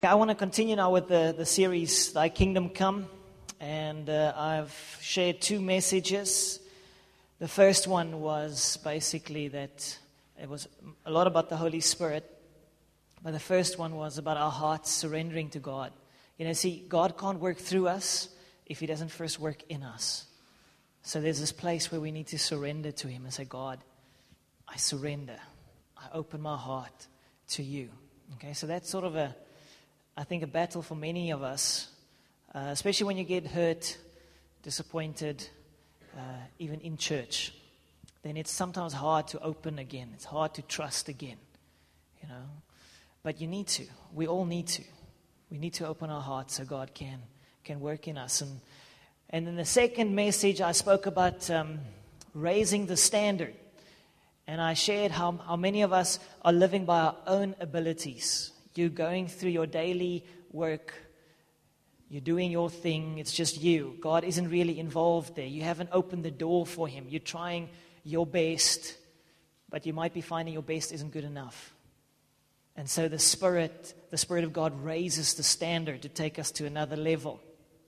I want to continue now with the series, Thy Kingdom Come, and I've shared two messages. The first one was basically that it was a lot about the Holy Spirit, but the first one was about our hearts surrendering to God. You know, see, God can't work through us if He doesn't first work in us. So there's this place where we need to surrender to Him and say, God, I surrender. I open my heart to You. Okay, so that's sort of I think a battle for many of us, especially when you get hurt, disappointed, even in church. Then it's sometimes hard to open again. It's hard to trust again, you know. But you need to. We all need to. We need to open our hearts so God can work in us. And in the second message, I spoke about raising the standard. And I shared how many of us are living by our own abilities. You're going through your daily work. You're doing your thing. It's just you. God isn't really involved there. You haven't opened the door for Him. You're trying your best, but you might be finding your best isn't good enough. And so the Spirit of God raises the standard to take us to another level.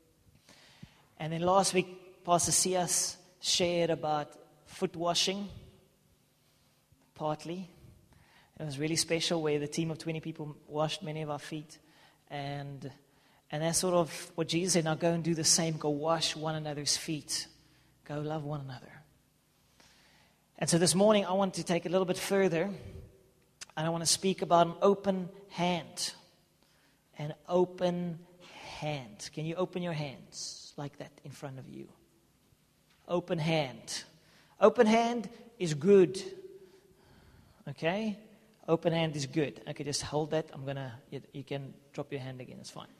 And then last week, Pastor Sias shared about foot washing, partly. It was really special where the team of 20 people washed many of our feet. And that's sort of what Jesus said, now go and do the same. Go wash one another's feet. Go love one another. And so this morning I want to take it a little bit further. And I want to speak about an open hand. An open hand. Can you open your hands like that in front of you? Open hand. Open hand is good. Okay? Open hand is good. Okay, just hold that. You can drop your hand again. It's fine.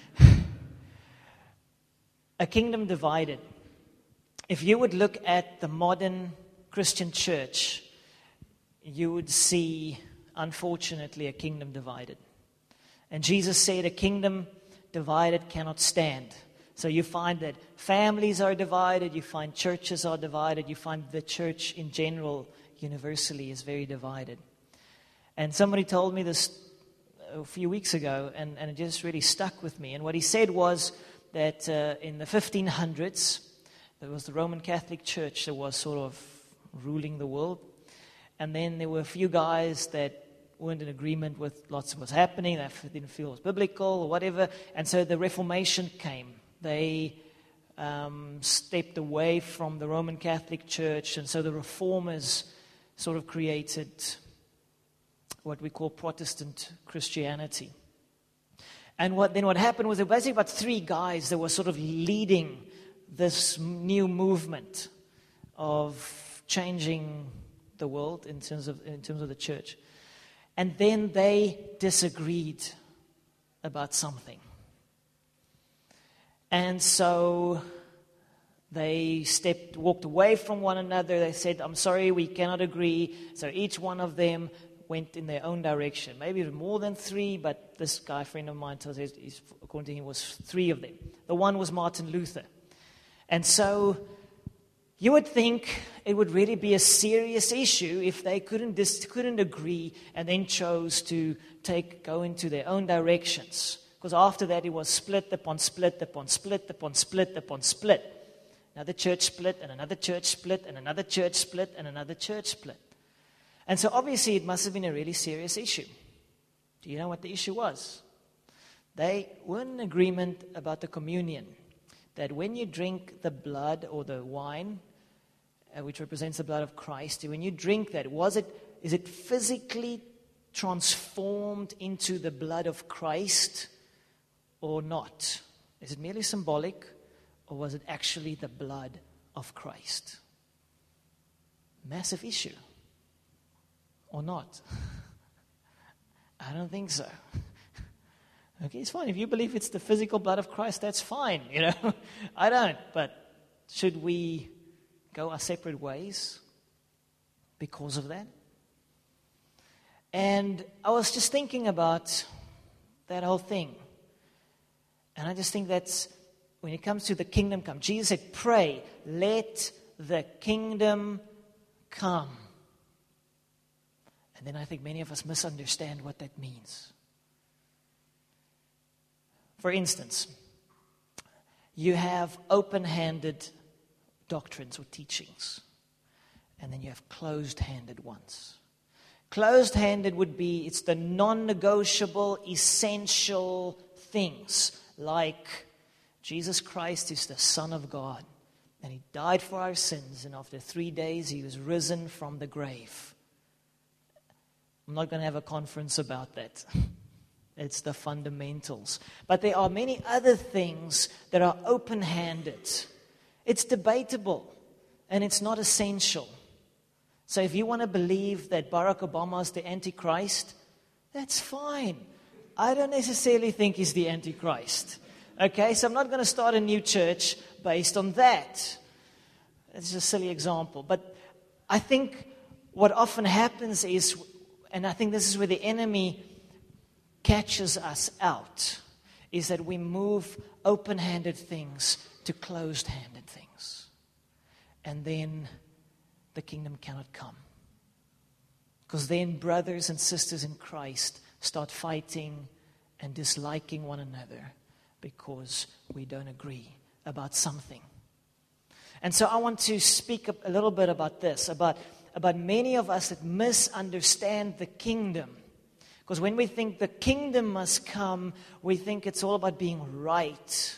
A kingdom divided. If you would look at the modern Christian church, you would see, unfortunately, a kingdom divided. And Jesus said a kingdom divided cannot stand. So you find that families are divided, you find churches are divided, you find the church in general, universally, is very divided. And somebody told me this a few weeks ago, and it just really stuck with me. And what he said was that in the 1500s, there was the Roman Catholic Church that was sort of ruling the world. And then there were a few guys that weren't in agreement with lots of what's happening. They didn't feel it was biblical or whatever. And so the Reformation came. They stepped away from the Roman Catholic Church. And so the Reformers sort of created what we call Protestant Christianity. And what happened was there were basically about three guys that were sort of leading this new movement of changing the world in terms of the church. And then they disagreed about something. And so they walked away from one another. They said, I'm sorry, we cannot agree. So each one of them went in their own direction. Maybe more than three, but this guy, a friend of mine, tells us, according to him, was three of them. The one was Martin Luther. And so you would think it would really be a serious issue if they couldn't agree and then chose to go into their own directions. Because after that, it was split upon split upon split upon split upon split. Another church split, and another church split, and another church split, and another church split. And so obviously it must have been a really serious issue. Do you know what the issue was? They were in agreement about the communion. That when you drink the blood or the wine, which represents the blood of Christ, when you drink that, is it physically transformed into the blood of Christ or not? Is it merely symbolic, or was it actually the blood of Christ? Massive issue. Or not? I don't think so. Okay, it's fine. If you believe it's the physical blood of Christ, that's fine, you know. I don't. But should we go our separate ways because of that? And I was just thinking about that whole thing. And I just think that's, when it comes to the kingdom come, Jesus said, pray, let the kingdom come. And then I think many of us misunderstand what that means. For instance, you have open-handed doctrines or teachings, and then you have closed-handed ones. Closed-handed would be, it's the non-negotiable, essential things, like Jesus Christ is the Son of God, and He died for our sins, and after 3 days He was risen from the grave. I'm not going to have a conference about that. It's the fundamentals. But there are many other things that are open-handed. It's debatable, and it's not essential. So if you want to believe that Barack Obama is the Antichrist, that's fine. I don't necessarily think he's the Antichrist. Okay, so I'm not going to start a new church based on that. It's a silly example. But I think what often happens is, and I think this is where the enemy catches us out, is that we move open-handed things to closed-handed things. And then the kingdom cannot come. Because then brothers and sisters in Christ start fighting and disliking one another because we don't agree about something. And so I want to speak a little bit about this, about many of us that misunderstand the kingdom. Because when we think the kingdom must come, we think it's all about being right.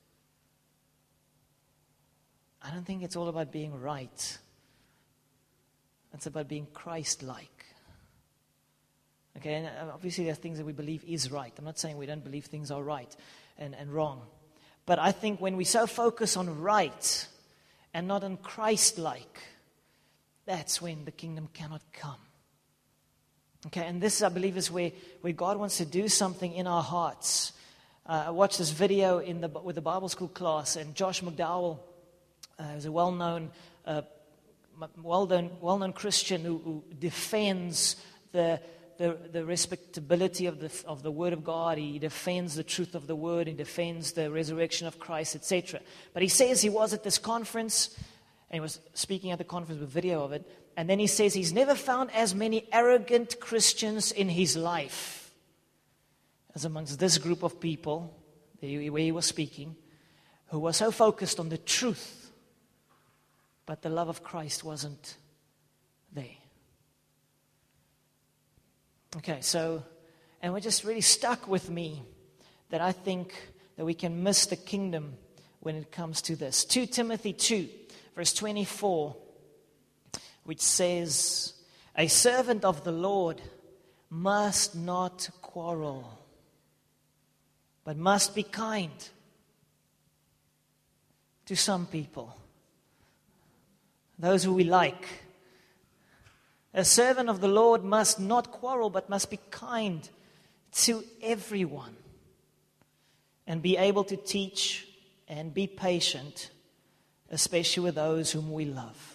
I don't think it's all about being right. It's about being Christ-like. Okay, and obviously there are things that we believe is right. I'm not saying we don't believe things are right and wrong. But I think when we so focus on right and not on Christ-like, that's when the kingdom cannot come. Okay, and this, I believe, is where God wants to do something in our hearts. I watched this video with the Bible school class, and Josh McDowell is a well-known Christian who defends the respectability of the Word of God. He defends the truth of the Word. He defends the resurrection of Christ, etc. But he says he was at this conference, and he was speaking at the conference with video of it. And then he says he's never found as many arrogant Christians in his life as amongst this group of people where he was speaking, who were so focused on the truth, but the love of Christ wasn't there. Okay, so, and we're just really stuck with me that I think that we can miss the kingdom when it comes to this. 2 Timothy 2, verse 24, which says, a servant of the Lord must not quarrel, but must be kind to some people, those who we like. A servant of the Lord must not quarrel, but must be kind to everyone, and be able to teach and be patient, especially with those whom we love.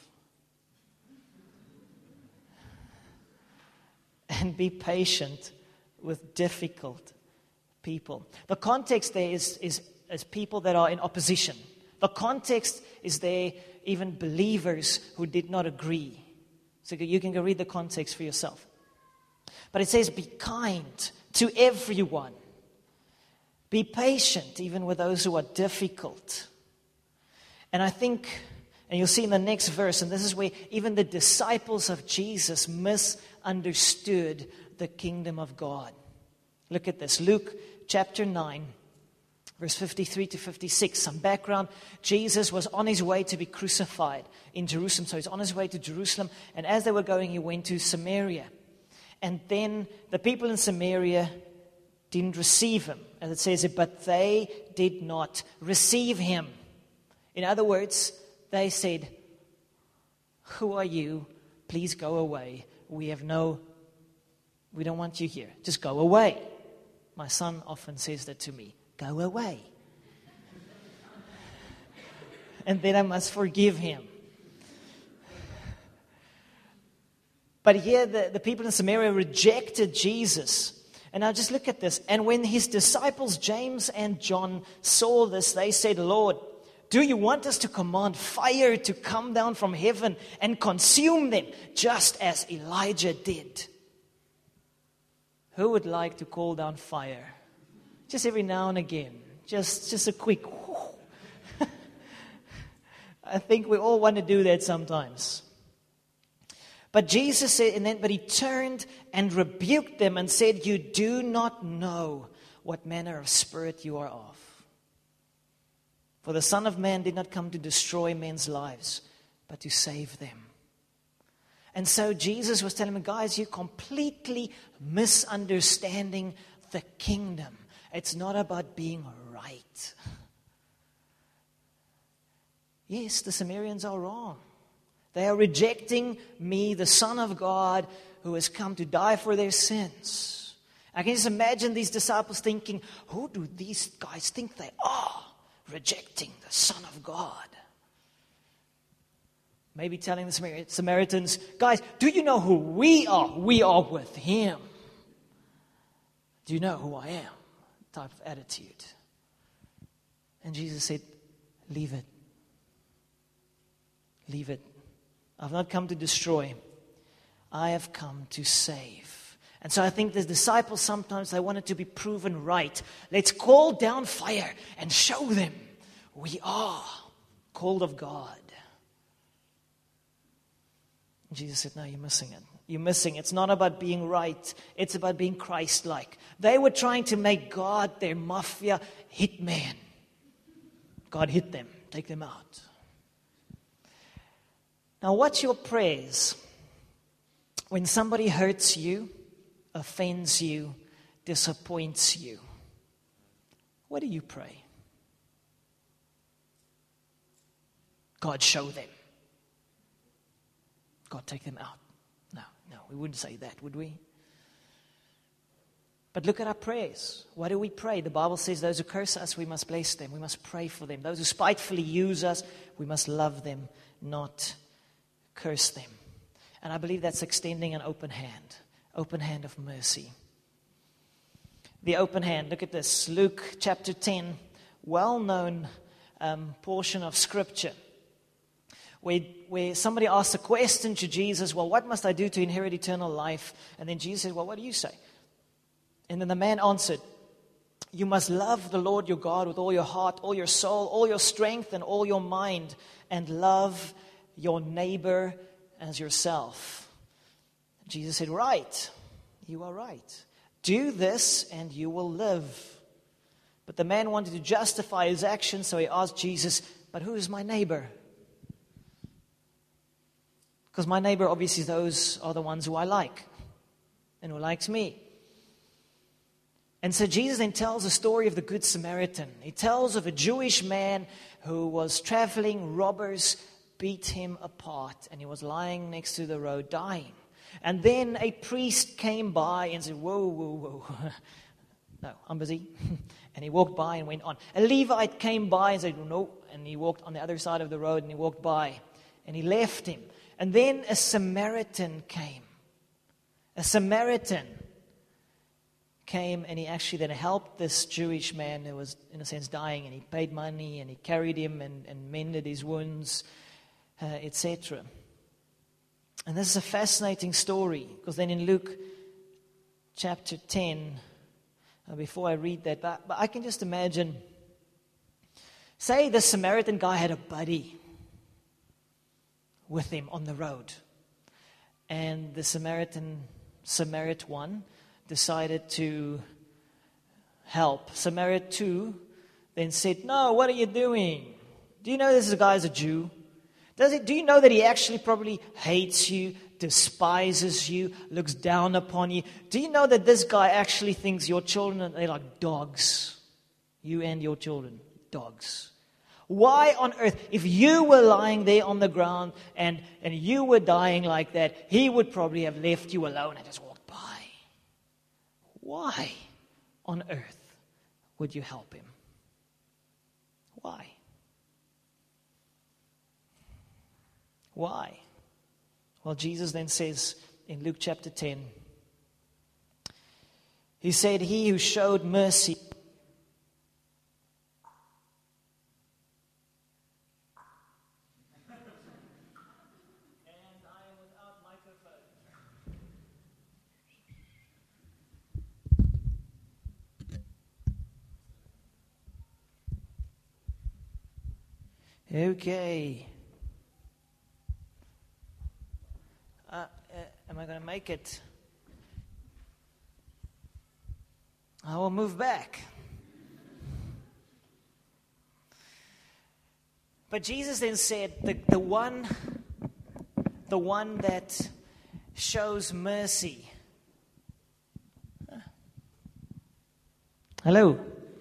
And be patient with difficult people. The context there is people that are in opposition. The context is there even believers who did not agree. So you can go read the context for yourself. But it says be kind to everyone. Be patient even with those who are difficult. And I think, and you'll see in the next verse, and this is where even the disciples of Jesus misunderstood the kingdom of God. Look at this. Luke chapter 9, verse 53 to 56. Some background. Jesus was on his way to be crucified in Jerusalem. So he's on his way to Jerusalem. And as they were going, he went to Samaria. And then the people in Samaria didn't receive him. As it says it, but they did not receive him. In other words, they said, who are you? Please go away. We don't want you here. Just go away. My son often says that to me. Go away. And then I must forgive him. But here the people in Samaria rejected Jesus. And now just look at this. And when his disciples James and John saw this, they said, Lord, do you want us to command fire to come down from heaven and consume them, just as Elijah did? Who would like to call down fire Just every now and again. Just a quick. I think we all want to do that sometimes. But Jesus said, but he turned and rebuked them and said, you do not know what manner of spirit you are of. For the Son of Man did not come to destroy men's lives, but to save them. And so Jesus was telling them, guys, you're completely misunderstanding the kingdom. It's not about being right. Yes, the Samaritans are wrong. They are rejecting me, the Son of God, who has come to die for their sins. I can just imagine these disciples thinking, who do these guys think they are, rejecting the Son of God? Maybe telling the Samaritans, guys, do you know who we are? We are with Him. Do you know who I am? Type of attitude. And Jesus said, leave it. Leave it. I've not come to destroy. I have come to save. And so I think the disciples sometimes, they wanted to be proven right. Let's call down fire and show them we are called of God. And Jesus said, no, you're missing it. You're missing. It's not about being right. It's about being Christ-like. They were trying to make God their mafia hitman. God hit them, take them out. Now, what's your prayers when somebody hurts you, offends you, disappoints you? What do you pray? God, show them. God, take them out. No, we wouldn't say that, would we? But look at our prayers. What do we pray? The Bible says those who curse us, we must bless them. We must pray for them. Those who spitefully use us, we must love them, not curse them. And I believe that's extending an open hand of mercy. The open hand, look at this. Luke chapter 10, well-known portion of Scripture, where somebody asks a question to Jesus, well, what must I do to inherit eternal life? And then Jesus said, well, what do you say? And then the man answered, you must love the Lord your God with all your heart, all your soul, all your strength, and all your mind, and love your neighbor as yourself. Jesus said, right, you are right. Do this and you will live. But the man wanted to justify his action, so he asked Jesus, but who is my neighbor? Because my neighbor, obviously, those are the ones who I like and who likes me. And so Jesus then tells the story of the Good Samaritan. He tells of a Jewish man who was traveling. Robbers beat him apart, and he was lying next to the road dying. And then a priest came by and said, whoa. No, I'm busy. And he walked by and went on. A Levite came by and said, no. And he walked on the other side of the road and he walked by. And he left him. And then a Samaritan came. A Samaritan came and he actually then helped this Jewish man who was, in a sense, dying. And he paid money and he carried him and mended his wounds, etc. And this is a fascinating story, because then in Luke chapter 10, before I read that, but I can just imagine, say the Samaritan guy had a buddy with him on the road, and the Samaritan decided to help. Samaritan then said, no, what are you doing? Do you know this guy's a Jew? Do you know that he actually probably hates you, despises you, looks down upon you? Do you know that this guy actually thinks your children, they're like dogs? You and your children, dogs. Why on earth, if you were lying there on the ground and you were dying like that, he would probably have left you alone and just walked by. Why on earth would you help him? Why? Why? Well, Jesus then says in Luke chapter 10, he said, he who showed mercy Okay. Am I going to make it? I will move back. But Jesus then said, the one that shows mercy. Hello.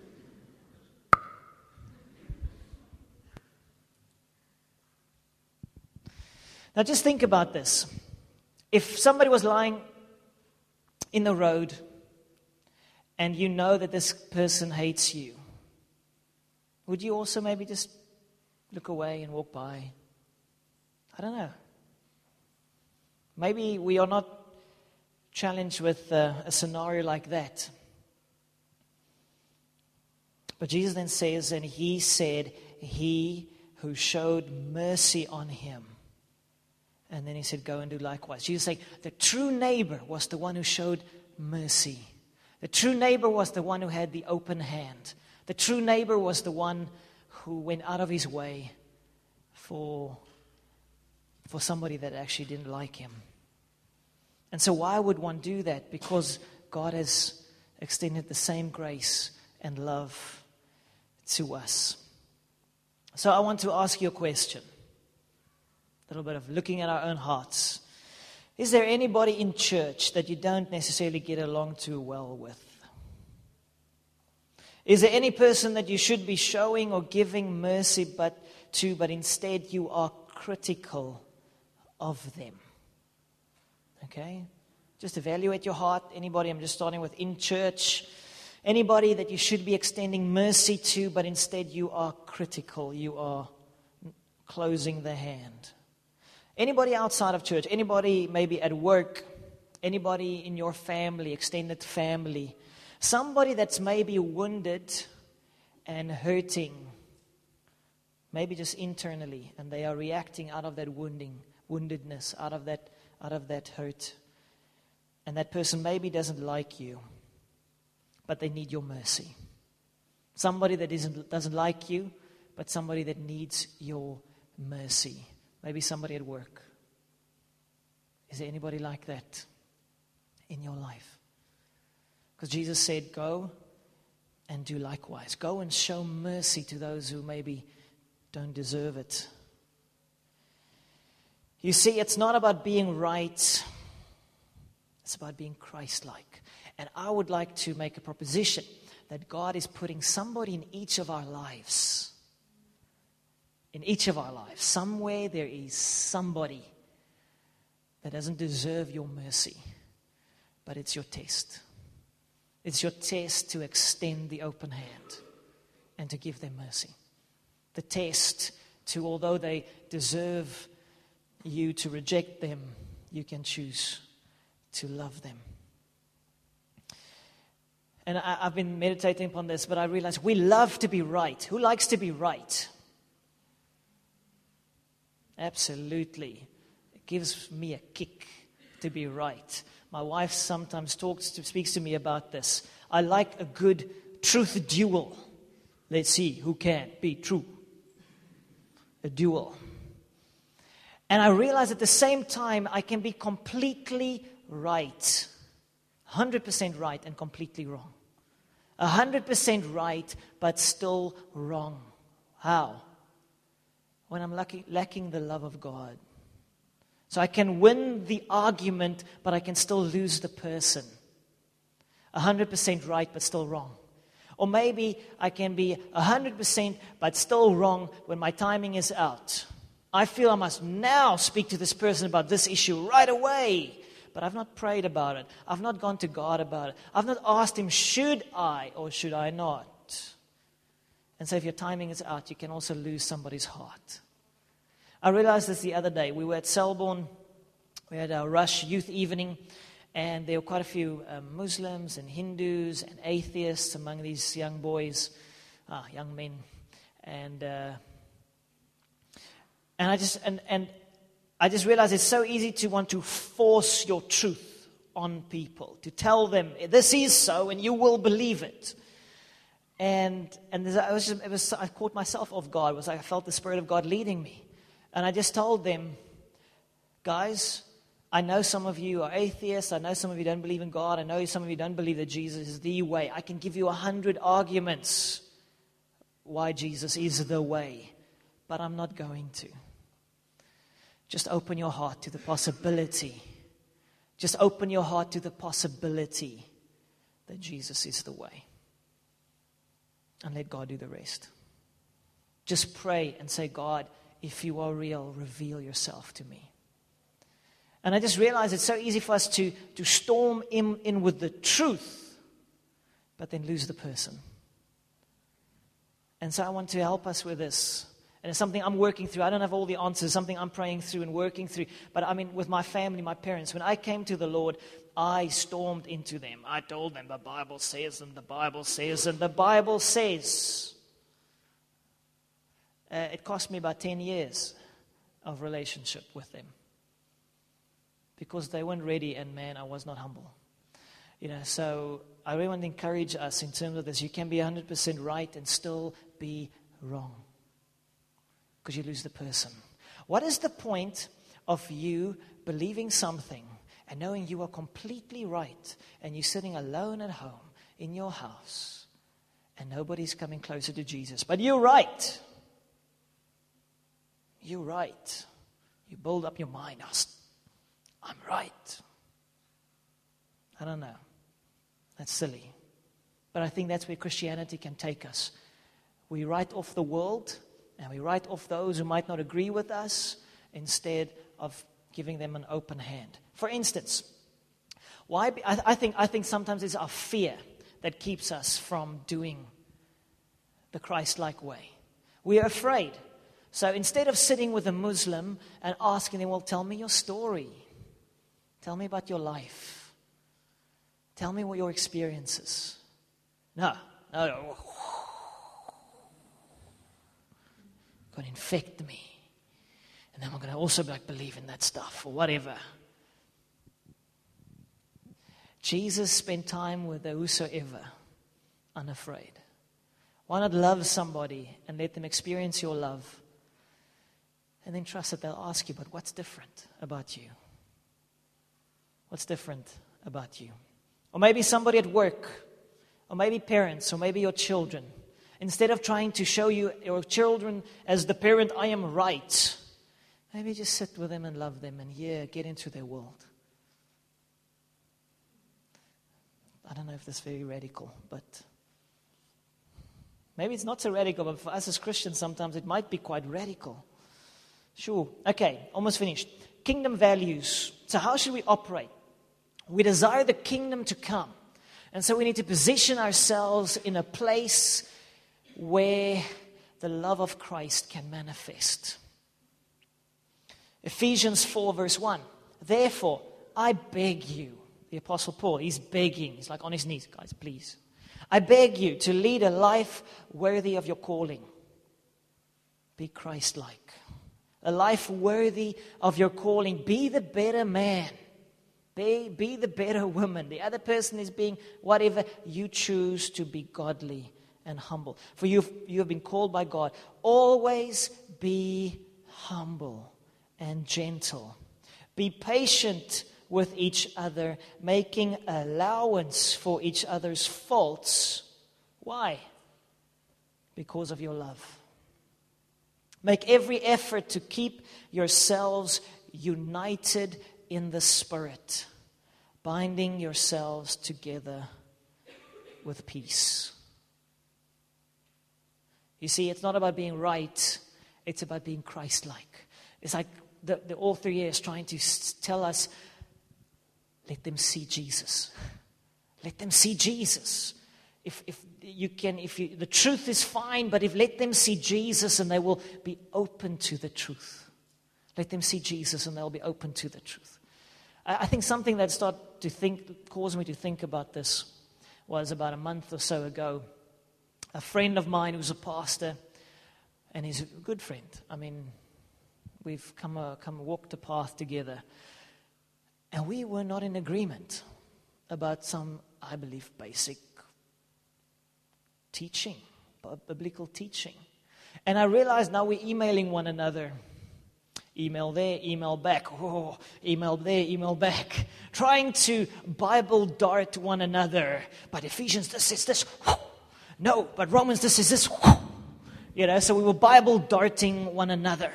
Now just think about this. If somebody was lying in the road and you know that this person hates you, would you also maybe just look away and walk by? I don't know. Maybe we are not challenged with a scenario like that. But Jesus then says, and he said, he who showed mercy on him. And then he said, go and do likewise. Jesus saying, the true neighbor was the one who showed mercy. The true neighbor was the one who had the open hand. The true neighbor was the one who went out of his way for somebody that actually didn't like him. And so why would one do that? Because God has extended the same grace and love to us. So I want to ask you a question. A little bit of looking at our own hearts. Is there anybody in church that you don't necessarily get along too well with? Is there any person that you should be showing or giving mercy but instead you are critical of them? Okay? Just evaluate your heart. Anybody, I'm just starting with in church. Anybody that you should be extending mercy to, but instead you are critical. You are closing the hand. Anybody outside of church, anybody maybe at work, anybody in your family, extended family, somebody that's maybe wounded and hurting, maybe just internally, and they are reacting out of that woundedness, out of that hurt. And that person maybe doesn't like you, but they need your mercy. Somebody that doesn't like you, but somebody that needs your mercy. Maybe somebody at work. Is there anybody like that in your life? Because Jesus said, go and do likewise. Go and show mercy to those who maybe don't deserve it. You see, it's not about being right. It's about being Christ-like. And I would like to make a proposition that God is putting somebody in each of our lives. In each of our lives. Somewhere there is somebody that doesn't deserve your mercy. But it's your test. It's your test to extend the open hand and to give them mercy. The test to, although they deserve you to reject them, you can choose to love them. And I've been meditating upon this, but I realize we love to be right. Who likes to be right? Absolutely. It gives me a kick to be right. My wife sometimes speaks to me about this. I like a good truth duel. Let's see who can be true. A duel. And I realize at the same time I can be completely right. 100% right and completely wrong. 100% right but still wrong. How? When I'm lacking the love of God. So I can win the argument, but I can still lose the person. 100% right, but still wrong. Or maybe I can be 100% but still wrong when my timing is out. I feel I must now speak to this person about this issue right away. But I've not prayed about it. I've not gone to God about it. I've not asked Him, should I or should I not? And so if your timing is out, you can also lose somebody's heart. I realized this the other day. We were at Selborne. We had our Rush Youth Evening. And there were quite a few Muslims and Hindus and atheists among these young boys, young men. And I just realized it's so easy to want to force your truth on people, to tell them this is so and you will believe it. I caught myself off guard. It was like I felt the Spirit of God leading me. And I just told them, guys, I know some of you are atheists. I know some of you don't believe in God. I know some of you don't believe that Jesus is the way. I can give you 100 arguments why Jesus is the way. But I'm not going to. Just open your heart to the possibility. Just open your heart to the possibility that Jesus is the way. And let God do the rest. Just pray and say, God, if you are real, reveal yourself to me. And I just realized it's so easy for us to storm in with the truth, but then lose the person. And so I want to help us with this. And it's something I'm working through. I don't have all the answers, something I'm praying through and working through. But I mean, with my family, my parents, when I came to the Lord, I stormed into them. I told them the Bible says, and the Bible says, and the Bible says. It cost me about 10 years of relationship with them. Because they weren't ready, and man, I was not humble. So I really want to encourage us in terms of this. You can be 100% right and still be wrong. Because you lose the person. What is the point of you believing something and knowing you are completely right and you're sitting alone at home in your house and nobody's coming closer to Jesus? But you're right. You're right. You build up your mind. I'm right. I don't know. That's silly. But I think that's where Christianity can take us. We write off the world and we write off those who might not agree with us instead of giving them an open hand. For instance, I think sometimes it's our fear that keeps us from doing the Christ-like way. We are afraid. So instead of sitting with a Muslim and asking them, well, tell me your story. Tell me about your life. Tell me what your experiences. No. Going to infect me. And then I'm going to also believe in that stuff or whatever. Jesus spent time with the whosoever, unafraid. Why not love somebody and let them experience your love? And then trust that they'll ask you, but what's different about you? What's different about you? Or maybe somebody at work, or maybe parents, or maybe your children. Instead of trying to show your children as the parent, I am right, maybe just sit with them and love them and get into their world. I don't know if that's very radical, but maybe it's not so radical, but for us as Christians, sometimes it might be quite radical. Sure. Okay, almost finished. Kingdom values. So how should we operate? We desire the kingdom to come. And so we need to position ourselves in a place where the love of Christ can manifest. Ephesians 4 verse 1. Therefore, I beg you, the Apostle Paul, he's begging. He's like on his knees, guys, please. I beg you to lead a life worthy of your calling. Be Christ-like. A life worthy of your calling. Be the better man. Be the better woman. The other person is being whatever. You choose to be godly and humble. For you have been called by God. Always be humble and gentle. Be patient with each other, making allowance for each other's faults. Why? Because of your love. Make every effort to keep yourselves united in the Spirit, binding yourselves together with peace. You see, it's not about being right, it's about being Christ-like. It's like the author here is trying to tell us, let them see Jesus. Let them see Jesus. The truth is fine, but let them see Jesus and they will be open to the truth. Let them see Jesus and they'll be open to the truth. I think something that caused me to think about this was about a month or so ago. A friend of mine who's a pastor, and he's a good friend. I mean, we've come walked the path together. And we were not in agreement about some, I believe, basic teaching, biblical teaching. And I realized now we're emailing one another. Email there, email back. Oh, email there, email back. Trying to Bible dart one another. But Ephesians, this is this. No, but Romans, this is this. So we were Bible darting one another.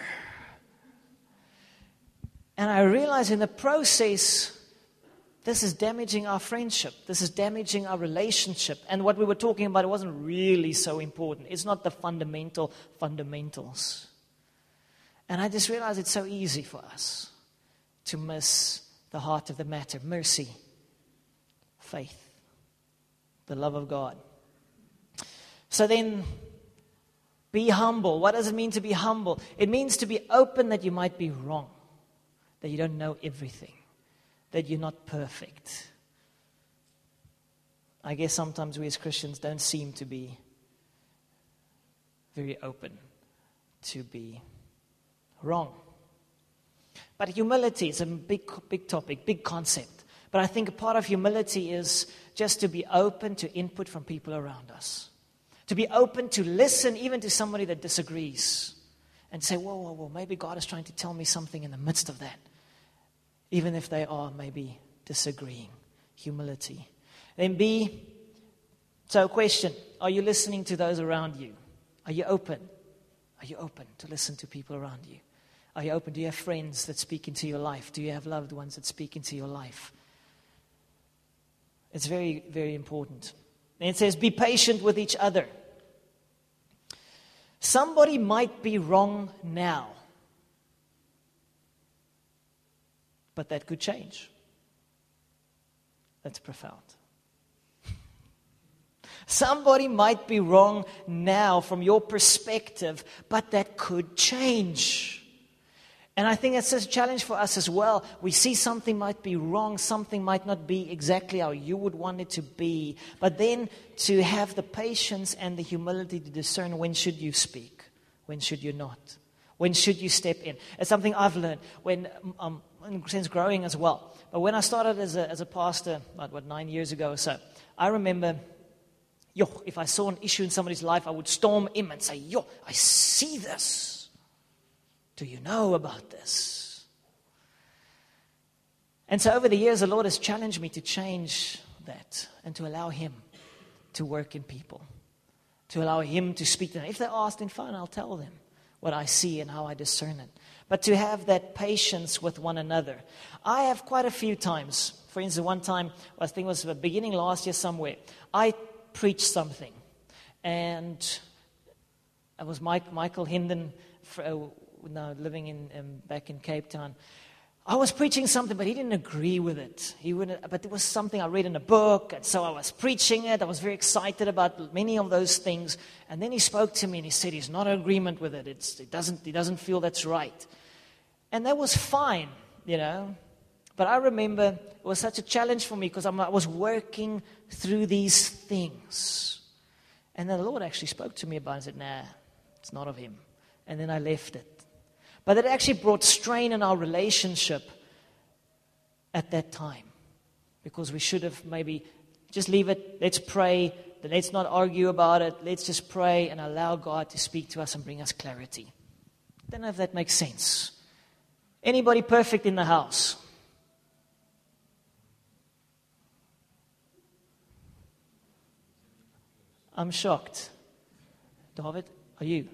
And I realized in the process, this is damaging our friendship. This is damaging our relationship. And what we were talking about, it wasn't really so important. It's not the fundamentals. And I just realized it's so easy for us to miss the heart of the matter. Mercy, faith, the love of God. So then, be humble. What does it mean to be humble? It means to be open that you might be wrong, that you don't know everything, that you're not perfect. I guess sometimes we as Christians don't seem to be very open to be wrong. But humility is a big topic, big concept. But I think a part of humility is just to be open to input from people around us. To be open to listen even to somebody that disagrees. And say, whoa, maybe God is trying to tell me something in the midst of that. Even if they are maybe disagreeing. Humility. Then so question, are you listening to those around you? Are you open? Are you open to listen to people around you? Are you open? Do you have friends that speak into your life? Do you have loved ones that speak into your life? It's very, very important. And it says, be patient with each other. Somebody might be wrong now, but that could change. That's profound. Somebody might be wrong now from your perspective, but that could change. And I think it's a challenge for us as well. We see something might be wrong, something might not be exactly how you would want it to be. But then to have the patience and the humility to discern when should you speak, when should you not, when should you step in. It's something I've learned since growing as well. But when I started as a pastor, about 9 years ago or so, I remember, if I saw an issue in somebody's life, I would storm in and say, I see this. Do you know about this? And so over the years, the Lord has challenged me to change that and to allow Him to work in people, to allow Him to speak to them. If they ask, then fine, I'll tell them what I see and how I discern it. But to have that patience with one another. I have quite a few times. For instance, one time, I think it was the beginning last year somewhere, I preached something. And it was Michael Hinden, now living back in Cape Town. I was preaching something, but he didn't agree with it. But it was something I read in a book, and so I was preaching it. I was very excited about many of those things. And then he spoke to me and he said he's not in agreement with it. He doesn't feel that's right. And that was fine, But I remember it was such a challenge for me because I was working through these things. And then the Lord actually spoke to me about it and said, nah, it's not of Him. And then I left it. But it actually brought strain in our relationship at that time. Because we should have maybe just leave it, let's pray, let's not argue about it, let's just pray and allow God to speak to us and bring us clarity. I don't know if that makes sense. Anybody perfect in the house? I'm shocked. David, are you?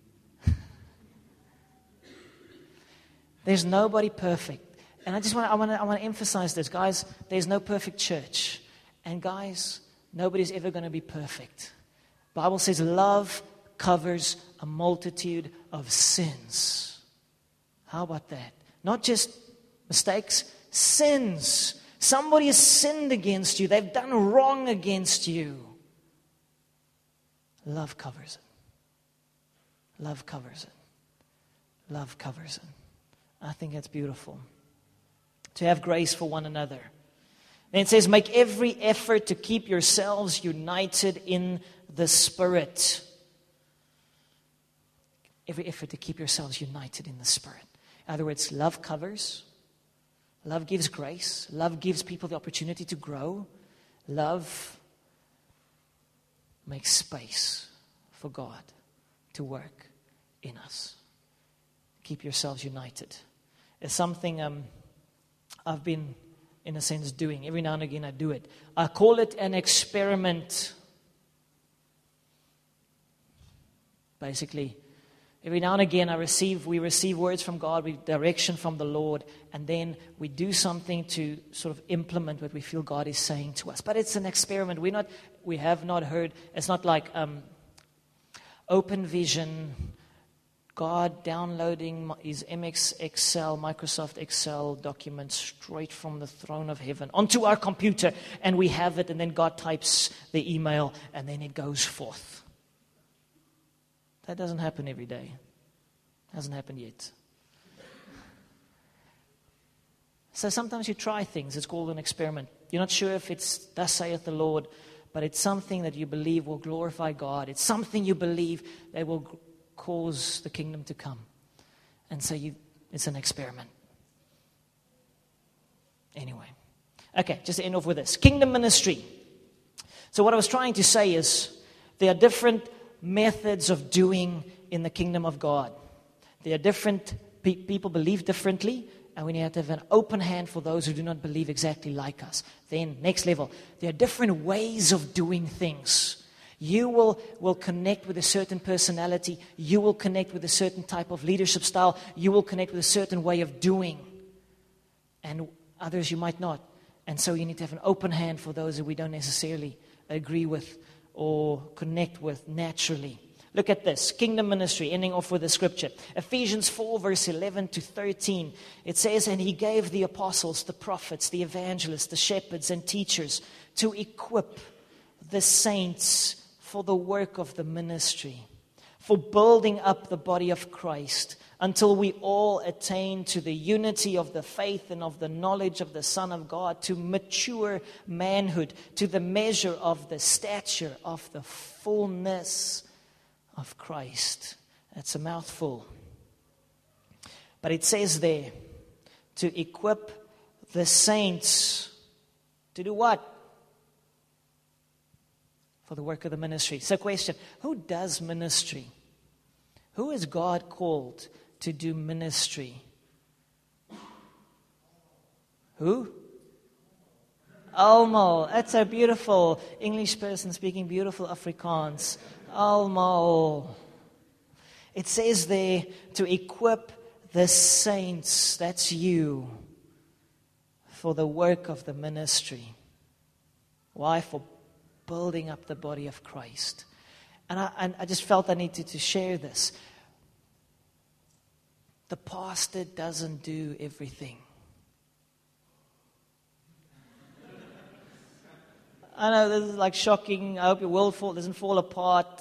There's nobody perfect. And I want to emphasize this, guys. There's no perfect church. And guys, nobody's ever going to be perfect. The Bible says love covers a multitude of sins. How about that? Not just mistakes, sins. Somebody has sinned against you. They've done wrong against you. Love covers it. Love covers it. Love covers it. I think that's beautiful. To have grace for one another. And it says, make every effort to keep yourselves united in the Spirit. Every effort to keep yourselves united in the Spirit. In other words, love covers. Love gives grace. Love gives people the opportunity to grow. Love make space for God to work in us. Keep yourselves united. It's something I've been, in a sense, doing. Every now and again I do it. I call it an experiment. Basically, every now and again we receive words from God, we direction from the Lord, and then we do something to sort of implement what we feel God is saying to us. But it's an experiment. We have not heard. It's not like Open Vision, God downloading his Microsoft Excel documents straight from the throne of heaven onto our computer, and we have it, and then God types the email, and then it goes forth. That doesn't happen every day. Hasn't happened yet. So sometimes you try things. It's called an experiment. You're not sure if it's thus saith the Lord, but it's something that you believe will glorify God. It's something you believe that will cause the kingdom to come. And so it's an experiment. Anyway. Okay, just to end off with this. Kingdom ministry. So what I was trying to say is there are different methods of doing in the kingdom of God. There are different people believe differently, and we need to have an open hand for those who do not believe exactly like us. Then, next level, there are different ways of doing things. You will connect with a certain personality. You will connect with a certain type of leadership style. You will connect with a certain way of doing. And others you might not. And so you need to have an open hand for those that we don't necessarily agree with or connect with naturally. Look at this. Kingdom ministry, ending off with the scripture. Ephesians 4, verse 11 to 13. It says, "And he gave the apostles, the prophets, the evangelists, the shepherds, and teachers to equip the saints for the work of the ministry, for building up the body of Christ, until we all attain to the unity of the faith and of the knowledge of the Son of God, to mature manhood, to the measure of the stature of the fullness of Christ." That's a mouthful. But it says there, to equip the saints to do what? For the work of the ministry. So question, who does ministry? Who is God called to do ministry? Who? Almal. That's a beautiful English person speaking beautiful Afrikaans. Almal. It says there to equip the saints, that's you, for the work of the ministry. Why? For building up the body of Christ. And I just felt I needed to share this. The pastor doesn't do everything. I know this is like shocking. I hope your world doesn't fall apart.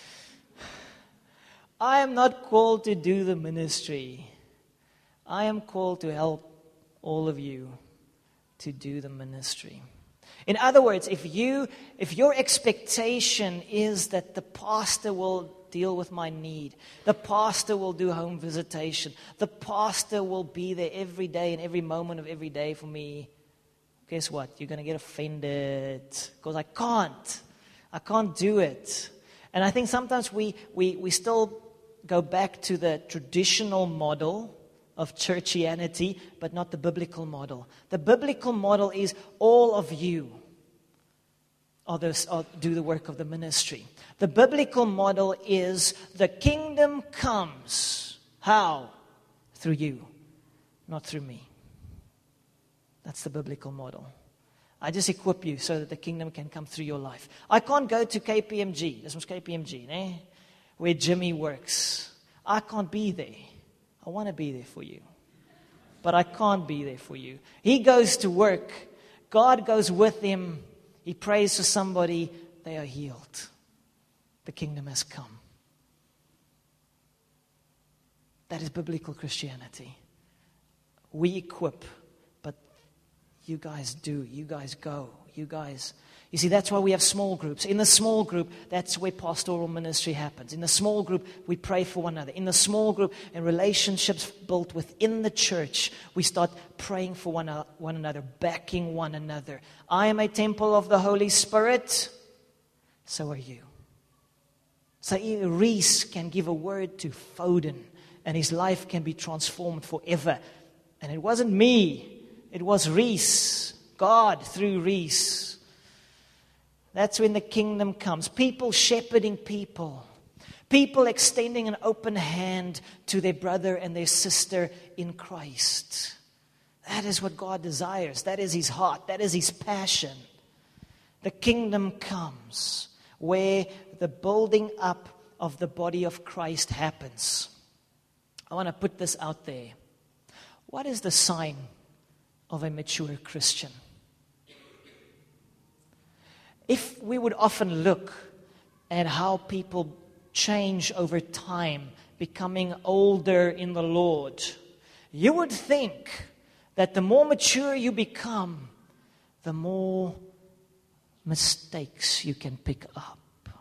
I am not called to do the ministry. I am called to help all of you to do the ministry. In other words, if your expectation is that the pastor will deal with my need, the pastor will do home visitation, the pastor will be there every day and every moment of every day for me, guess what? You're going to get offended because I can't do it. And I think sometimes we still go back to the traditional model of churchianity, but not the biblical model. The biblical model is all of you do the work of the ministry. The biblical model is the kingdom comes. How? Through you, not through me. That's the biblical model. I just equip you so that the kingdom can come through your life. I can't go to KPMG. This was KPMG, né? Where Jimmy works. I can't be there. I want to be there for you. But I can't be there for you. He goes to work. God goes with him. He prays for somebody. They are healed. The kingdom has come. That is biblical Christianity. We equip, but you guys do. You guys go. You see, that's why we have small groups. In the small group, that's where pastoral ministry happens. In the small group, we pray for one another. In the small group, and relationships built within the church, we start praying for one another, backing one another. I am a temple of the Holy Spirit. So are you. So Reese can give a word to Foden, and his life can be transformed forever. And it wasn't me. It was Reese. God through Reese. That's when the kingdom comes. People shepherding people. People extending an open hand to their brother and their sister in Christ. That is what God desires. That is His heart. That is His passion. The kingdom comes where the building up of the body of Christ happens. I want to put this out there. What is the sign of a mature Christian? If we would often look at how people change over time, becoming older in the Lord, you would think that the more mature you become, the more mistakes you can pick up.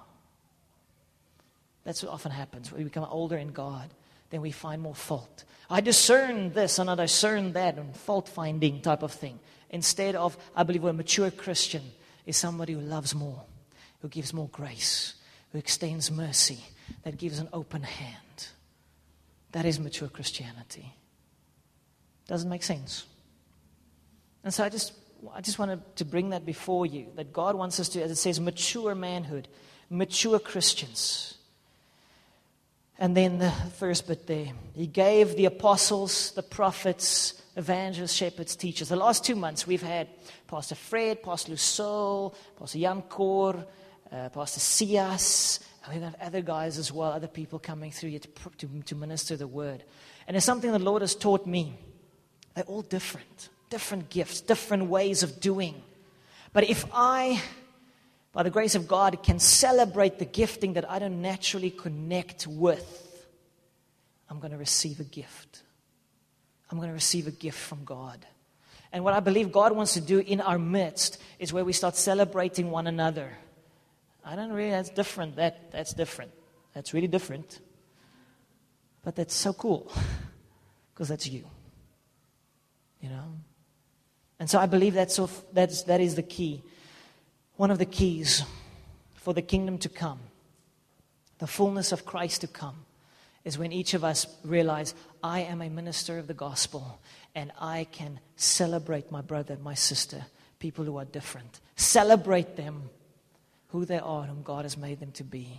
That's what often happens. When we become older in God, then we find more fault. I discern this and I discern that, and fault-finding type of thing. Instead of, I believe a mature Christian is somebody who loves more, who gives more grace, who extends mercy, that gives an open hand. That is mature Christianity. Doesn't make sense. And so I just wanted to bring that before you, that God wants us to, as it says, mature manhood, mature Christians. And then the first bit there, He gave the apostles, the prophets, evangelists, shepherds, teachers. The last 2 months we've had Pastor Fred, Pastor Lucille, Pastor Jan Kor, Pastor Sias, and we've got other guys as well, other people coming through here to minister the word. And it's something the Lord has taught me. They're all different gifts, different ways of doing. But if I, by the grace of God, can celebrate the gifting that I don't naturally connect with, I'm going to receive a gift. I'm going to receive a gift from God. And what I believe God wants to do in our midst is where we start celebrating one another. I don't really, that's different. That's different. That's really different. But that's so cool. Because that's you. You know? And so I believe that is the key. One of the keys for the kingdom to come, the fullness of Christ to come, is when each of us realize, I am a minister of the gospel, and I can celebrate my brother, my sister, people who are different. Celebrate them, who they are, whom God has made them to be.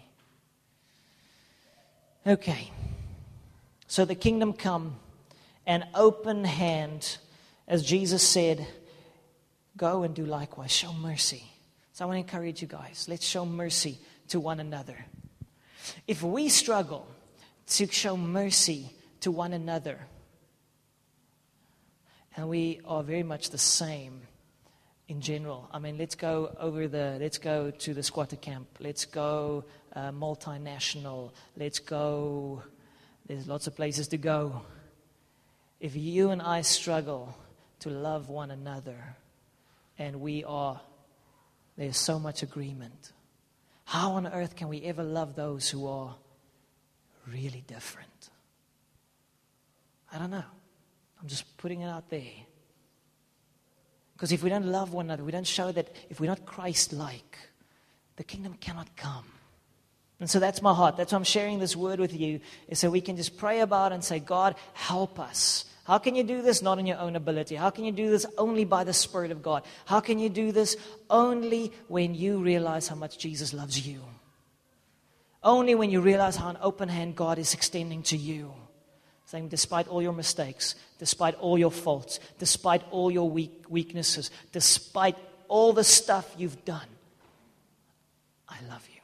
Okay. So the kingdom come, an open hand, as Jesus said, go and do likewise. Show mercy. So I want to encourage you guys. Let's show mercy to one another. If we struggle to show mercy to one another, and we are very much the same in general. I mean, let's go to the squatter camp. Let's go multinational. Let's go. There's lots of places to go. If you and I struggle to love one another, and there's so much agreement, how on earth can we ever love those who are really different? I don't know. I'm just putting it out there. Because if we don't love one another, we don't show that, if we're not Christ-like, the kingdom cannot come. And so that's my heart. That's why I'm sharing this word with you, is so we can just pray about it and say, God, help us. How can you do this? Not in your own ability. How can you do this? Only by the Spirit of God. How can you do this? Only when you realize how much Jesus loves you. Only when you realize how an open hand God is extending to you. Saying, despite all your mistakes, despite all your faults, despite all your weaknesses, despite all the stuff you've done, I love you.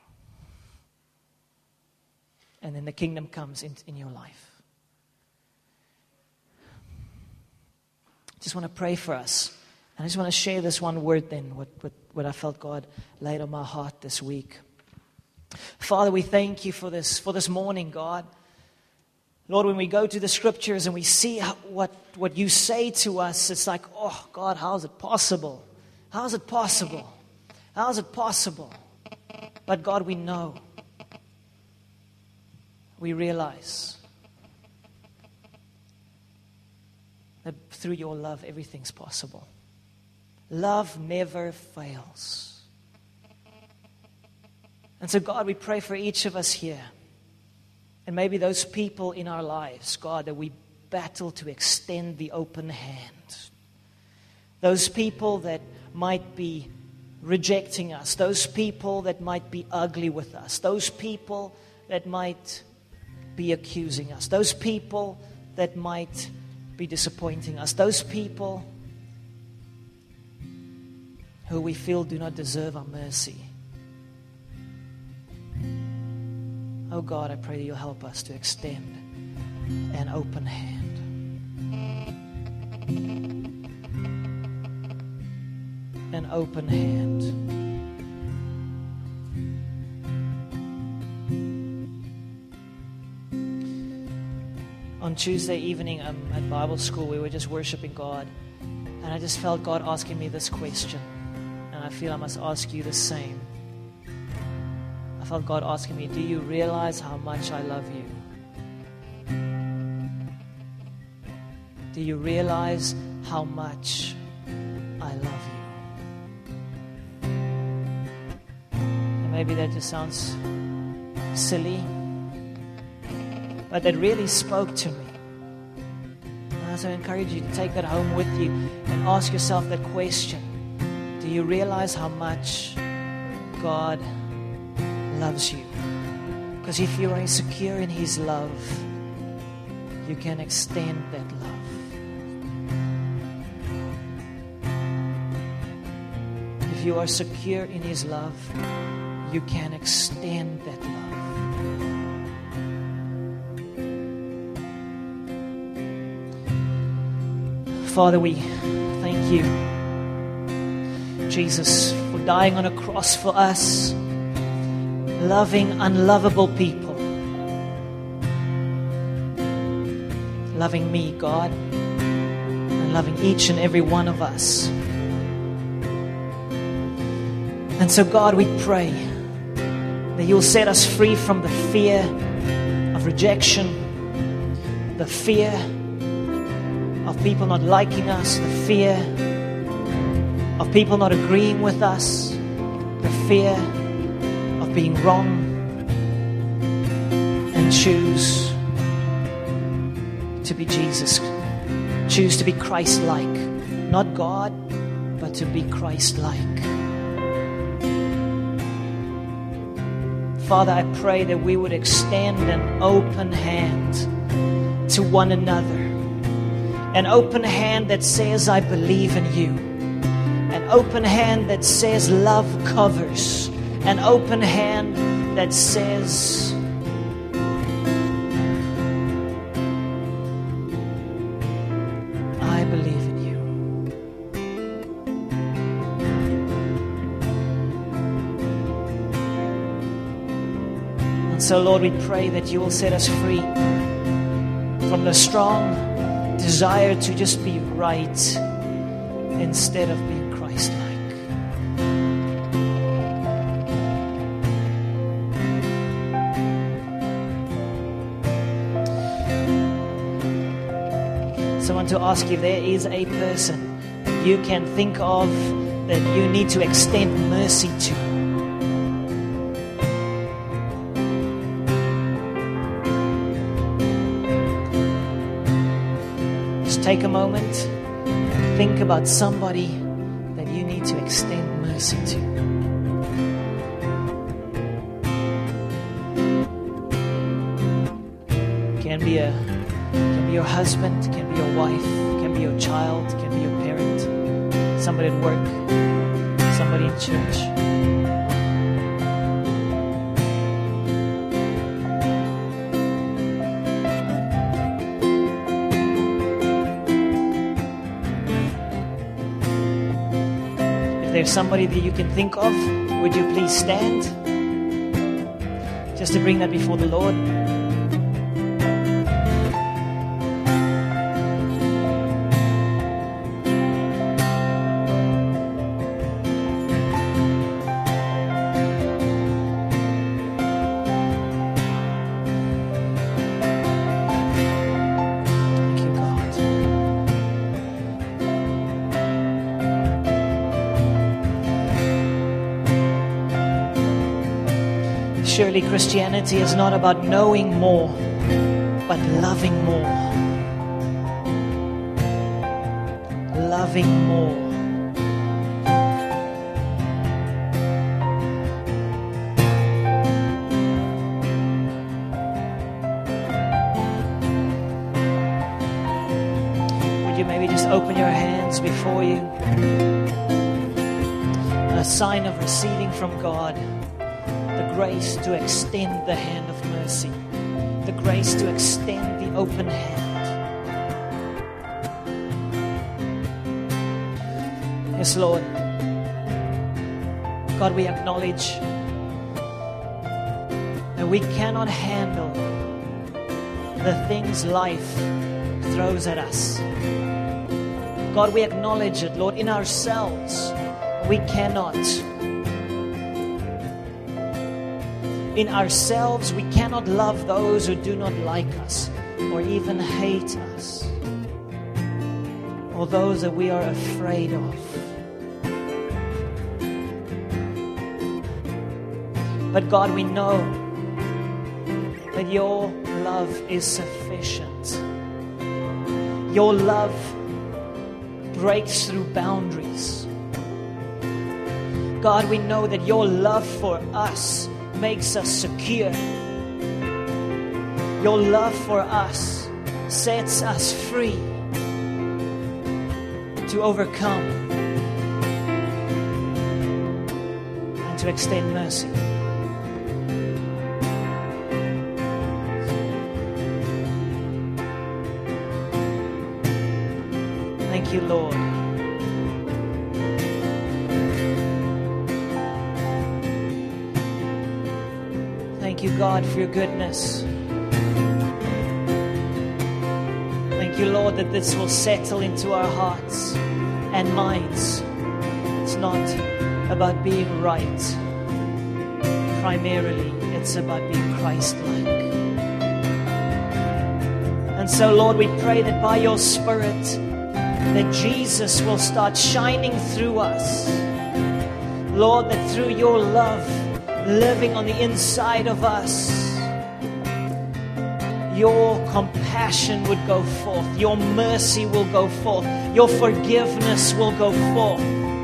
And then the kingdom comes in your life. I just want to pray for us. And I just want to share this one word then, what I felt God laid on my heart this week. Father, we thank you for this morning, God. Lord, when we go to the scriptures and we see what you say to us, it's like, oh, God, how is it possible? How is it possible? How is it possible? But God, we know. We realize that through your love, everything's possible. Love never fails. And so, God, we pray for each of us here. And maybe those people in our lives, God, that we battle to extend the open hand. Those people that might be rejecting us. Those people that might be ugly with us. Those people that might be accusing us. Those people that might be disappointing us. Those people who we feel do not deserve our mercy. Oh God, I pray that you'll help us to extend an open hand. An open hand. On Tuesday evening at Bible school, we were just worshiping God. And I just felt God asking me this question. And I feel I must ask you the same. I felt God asking me, do you realize how much I love you? Do you realize how much I love you? And maybe that just sounds silly, but that really spoke to me. And so I encourage you to take that home with you and ask yourself that question. Do you realize how much God loves you? Because if you are secure in His love, you can extend that love. If you are secure in His love, you can extend that love. Father, we thank you, Jesus, for dying on a cross for us, loving unlovable people, loving me, God, and loving each and every one of us. And so, God, we pray that you'll set us free from the fear of rejection, the fear of people not liking us, the fear of people not agreeing with us, the fear of being wrong, and choose to be Jesus. Choose to be Christ-like. Not God, but to be Christ-like. Father, I pray that we would extend an open hand to one another. An open hand that says, I believe in you. An open hand that says, love covers. An open hand that says, I believe in you. And so, Lord, we pray that you will set us free from the strong desire to just be right instead of being Christ-like. So I want to ask you, if there is a person you can think of that you need to extend mercy to. Take a moment, think about somebody that you need to extend mercy to. Can be your husband, can be your wife, can be your child, can be your parent, somebody at work, somebody in church. There's somebody that you can think of, would you please stand? Just to bring that before the Lord. surely Christianity is not about knowing more, but loving more. Loving more. Would you maybe just open your hands before you? A sign of receiving from God the grace to extend the hand of mercy, the grace to extend the open hand. Yes, Lord. God, we acknowledge that we cannot handle the things life throws at us. God, we acknowledge it, Lord, in ourselves. We cannot. In ourselves, we cannot love those who do not like us or even hate us, or those that we are afraid of. But God, we know that your love is sufficient. Your love breaks through boundaries. God, we know that your love for us makes us secure. Your love for us sets us free to overcome and to extend mercy. Thank you, Lord. Thank you, God, for your goodness. Thank you, Lord, that this will settle into our hearts and minds. It's not about being right. Primarily, it's about being Christ-like. And so, Lord, we pray that by your Spirit, that Jesus will start shining through us. Lord, that through your love living on the inside of us, your compassion would go forth, your mercy will go forth, your forgiveness will go forth.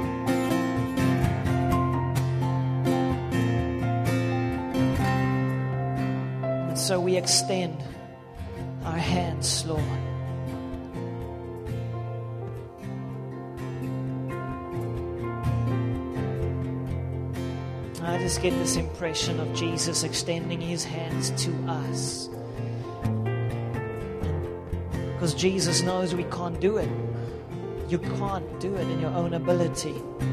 And so we extend our hands, Lord. I just get this impression of Jesus extending his hands to us. Because Jesus knows we can't do it. You can't do it in your own ability.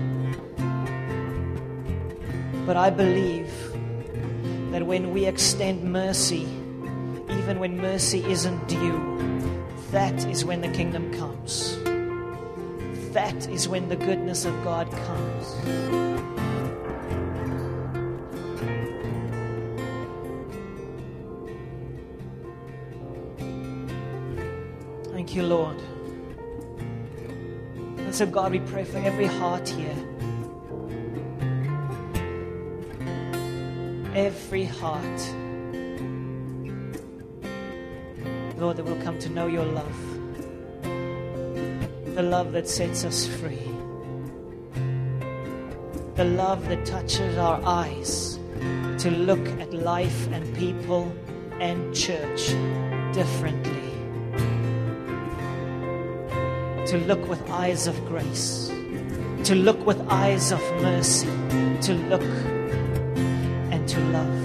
But I believe that when we extend mercy, even when mercy isn't due, that is when the kingdom comes. That is when the goodness of God comes. Thank you, Lord. And so, God, we pray for every heart here. Every heart, Lord, that will come to know your love. The love that sets us free. The love that touches our eyes to look at life and people and church differently. To look with eyes of grace, to look with eyes of mercy, to look and to love.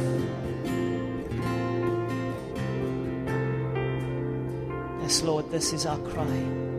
Yes, Lord, this is our cry.